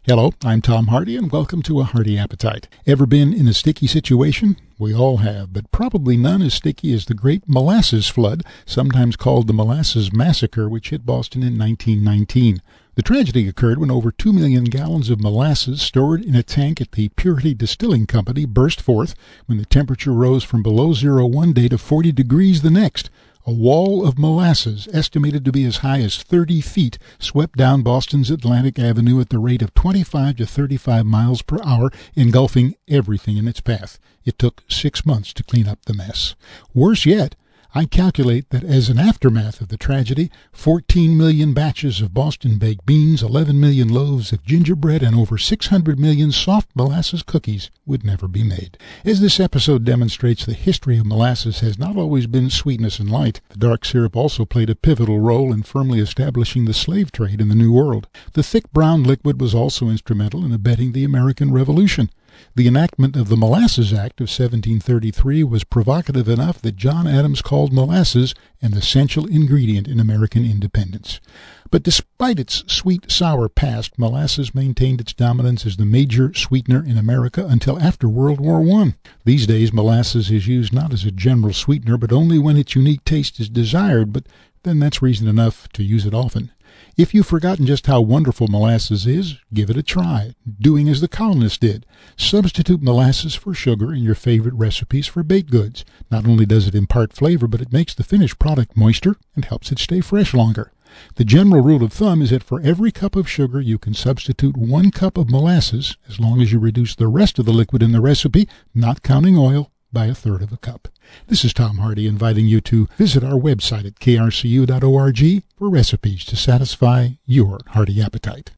Hello, I'm Tom Hardy, and welcome to A Hearty Appetite. Ever been in a sticky situation? We all have, but probably none as sticky as the Great Molasses Flood, sometimes called the Molasses Massacre, which hit Boston in 1919. The tragedy occurred when over 2 million gallons of molasses stored in a tank at the Purity Distilling Company burst forth when the temperature rose from below zero one day to 40 degrees the next. A wall of molasses, estimated to be as high as 30 feet, swept down Boston's Atlantic Avenue at the rate of 25 to 35 miles per hour, engulfing everything in its path. It took 6 months to clean up the mess. Worse yet, I calculate that as an aftermath of the tragedy, 14 million batches of Boston baked beans, 11 million loaves of gingerbread, and over 600 million soft molasses cookies would never be made. As this episode demonstrates, the history of molasses has not always been sweetness and light. The dark syrup also played a pivotal role in firmly establishing the slave trade in the New World. The thick brown liquid was also instrumental in abetting the American Revolution. The enactment of the Molasses Act of 1733 was provocative enough that John Adams called molasses an essential ingredient in American independence. But despite its sweet-sour past, molasses maintained its dominance as the major sweetener in America until after World War I. These days, molasses is used not as a general sweetener, but only when its unique taste is desired, but then that's reason enough to use it often. If you've forgotten just how wonderful molasses is, give it a try, doing as the colonists did. Substitute molasses for sugar in your favorite recipes for baked goods. Not only does it impart flavor, but it makes the finished product moister and helps it stay fresh longer. The general rule of thumb is that for every cup of sugar, you can substitute 1 cup of molasses, as long as you reduce the rest of the liquid in the recipe, not counting oil, by 1/3 of a cup. This is Tom Hardy inviting you to visit our website at krcu.org for recipes to satisfy your hearty appetite.